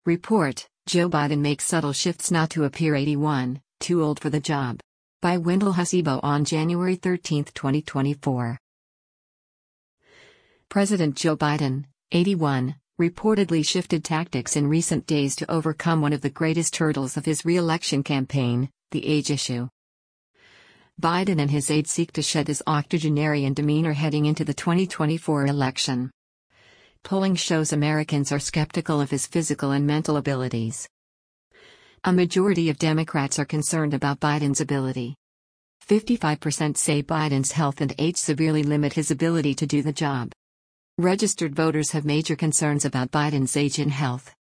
Report: Joe Biden makes subtle shifts not to appear 81, too old for the job. By Wendell Hasibo on January 13, 2024. President Joe Biden, 81, reportedly shifted tactics in recent days to overcome one of the greatest hurdles of his re-election campaign, the age issue. Biden and his aides seek to shed his octogenarian demeanor heading into the 2024 election. Polling shows Americans are skeptical of his physical and mental abilities. A majority of Democrats are concerned about Biden's ability. 55% say Biden's health and age severely limit his ability to do the job. Registered voters have major concerns about Biden's age and health.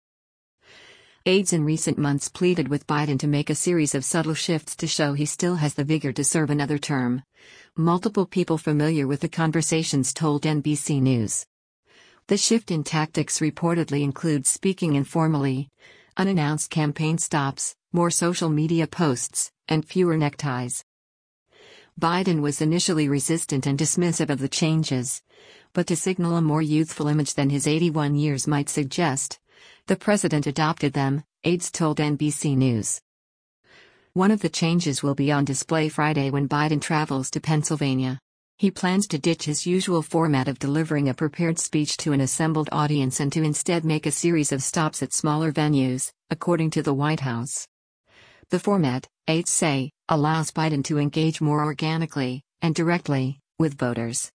Aides in recent months pleaded with Biden to make a series of subtle shifts to show he still has the vigor to serve another term. Multiple people familiar with the conversations told NBC News. The shift in tactics reportedly includes speaking informally, unannounced campaign stops, more social media posts, and fewer neckties. Biden was initially resistant and dismissive of the changes, but to signal a more youthful image than his 81 years might suggest, the president adopted them, aides told NBC News. One of the changes will be on display Friday when Biden travels to Pennsylvania. He plans to ditch his usual format of delivering a prepared speech to an assembled audience and to instead make a series of stops at smaller venues, according to the White House. The format, aides say, allows Biden to engage more organically and directly with voters.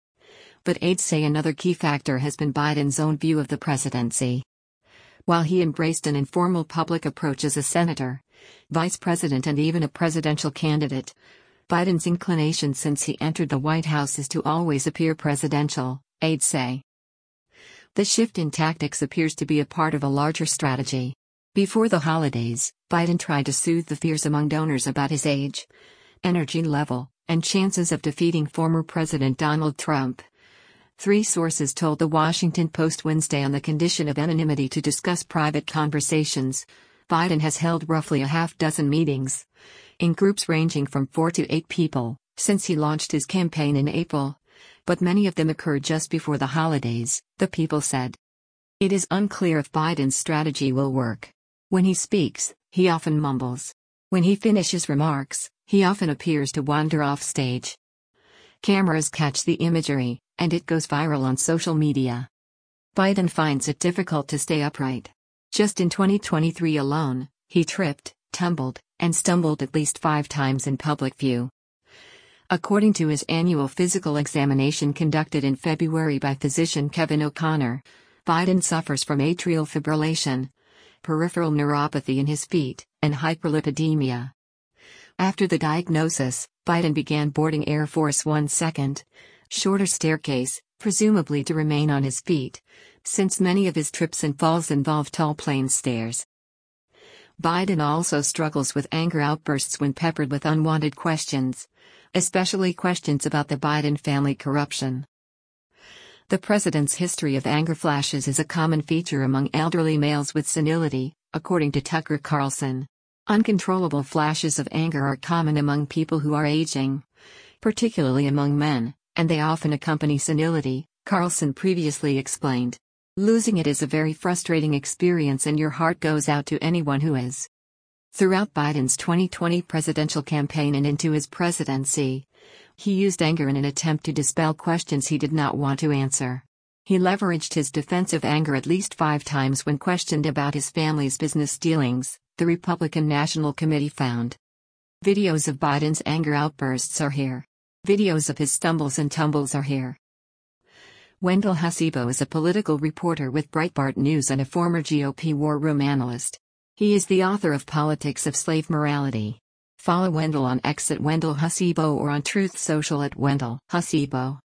But aides say another key factor has been Biden's own view of the presidency. While he embraced an informal public approach as a senator, vice president and even a presidential candidate, Biden's inclination since he entered the White House is to always appear presidential, aides say. The shift in tactics appears to be a part of a larger strategy. Before the holidays, Biden tried to soothe the fears among donors about his age, energy level, and chances of defeating former President Donald Trump. Three sources told The Washington Post Wednesday on the condition of anonymity to discuss private conversations. Biden has held roughly a half-dozen meetings, in groups ranging from 4 to 8 people, since he launched his campaign in April, but many of them occurred just before the holidays, the People said. It is unclear if Biden's strategy will work. When he speaks, he often mumbles. When he finishes remarks, he often appears to wander off stage. Cameras catch the imagery, and it goes viral on social media. Biden finds it difficult to stay upright. Just in 2023 alone, he tripped, tumbled, and stumbled at least 5 times in public view. According to his annual physical examination conducted in February by physician Kevin O'Connor, Biden suffers from atrial fibrillation, peripheral neuropathy in his feet, and hyperlipidemia. After the diagnosis, Biden began boarding Air Force One's second, shorter staircase, presumably to remain on his feet, since many of his trips and falls involve tall plane stairs. Biden also struggles with anger outbursts when peppered with unwanted questions, especially questions about the Biden family corruption. The president's history of anger flashes is a common feature among elderly males with senility, according to Tucker Carlson. Uncontrollable flashes of anger are common among people who are aging, particularly among men, and they often accompany senility, Carlson previously explained. Losing it is a very frustrating experience and your heart goes out to anyone who is. Throughout Biden's 2020 presidential campaign and into his presidency, he used anger in an attempt to dispel questions he did not want to answer. He leveraged his defensive anger at least 5 times when questioned about his family's business dealings, the Republican National Committee found. Videos of Biden's anger outbursts are here. Videos of his stumbles and tumbles are here. Wendell Hasibo is a political reporter with Breitbart News and a former GOP war room analyst. He is the author of Politics of Slave Morality. Follow Wendell on X at Wendell Hasibo or on Truth Social at Wendell Hasibo.